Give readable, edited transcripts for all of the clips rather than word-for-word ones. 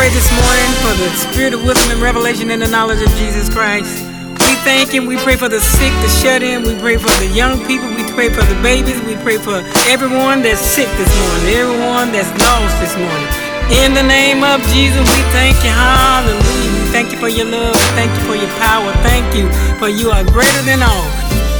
pray this morning for the spirit of wisdom and revelation in the knowledge of Jesus Christ. We thank Him. We pray for the sick, the shut-in. We pray for the young people. We pray for the babies. We pray for everyone that's sick this morning, everyone that's lost this morning. In the name of Jesus, we thank you. Hallelujah. We thank you for your love. Thank you for your power. Thank you for you are greater than all.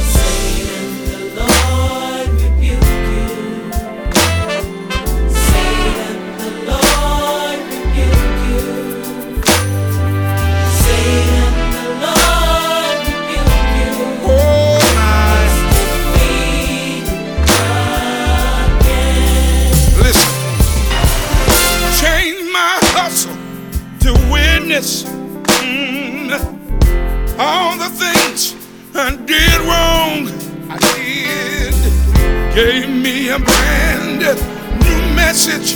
All the things I did wrong, I did. Gave me a brand new message.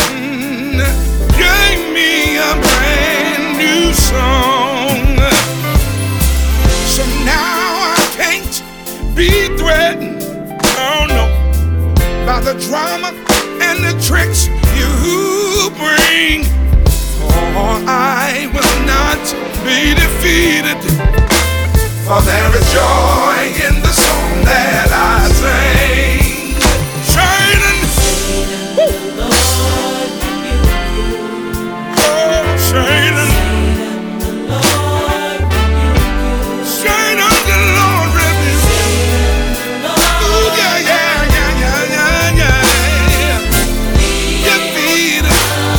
Gave me a brand new song. So now I can't be threatened, oh no, by the drama and the tricks you bring. For I will not be defeated, for there is joy in the song that I sing. Satan, the Lord rebuke you. Oh, Satan, the Lord rebuke you. Satan, the Lord rebuke you. Oh, yeah, yeah, yeah, yeah, yeah, yeah. Defeated.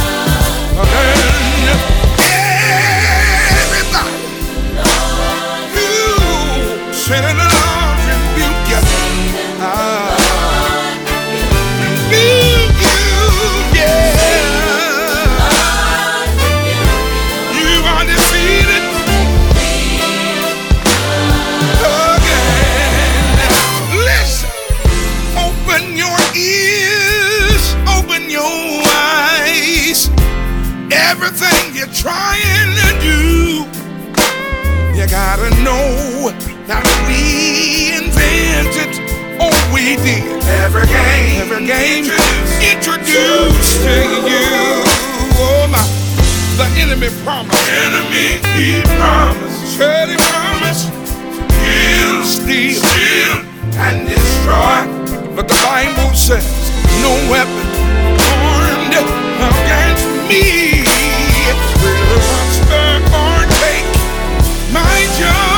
Satan, the Lord rebuke you. Rebuke you, yeah. You are defeated again. Listen, open your ears, open your eyes. Everything you're trying to do, you gotta know that we invented, oh we did. Every game introduced to you. Oh my, the enemy promised. He promised. Said he promised. He'll steal and destroy. But the Bible says, no weapon formed against me will prosper or take my joy.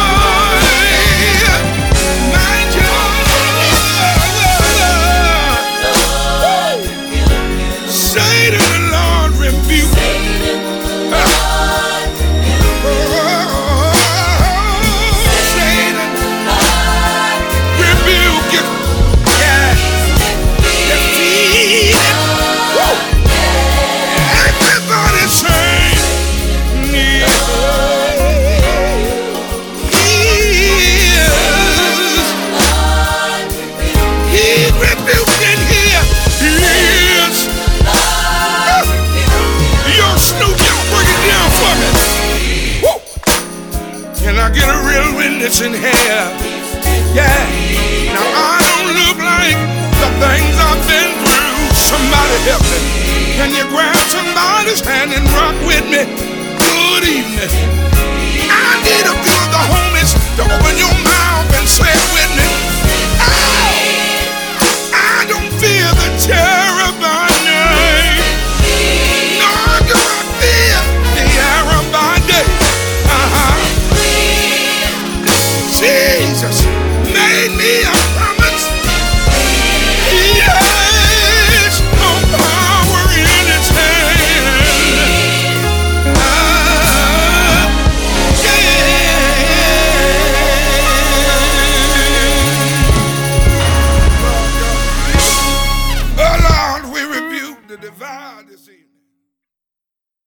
Get a real witness in here, yeah. Now I don't look like the things I've been through. Somebody help me. Can you grab somebody's hand and rock with me? Good evening. I need a few of the homies to open your mouth and say it with me. Oh, I don't fear the terror by night, nor do I fear the arrow by day. Jesus made me a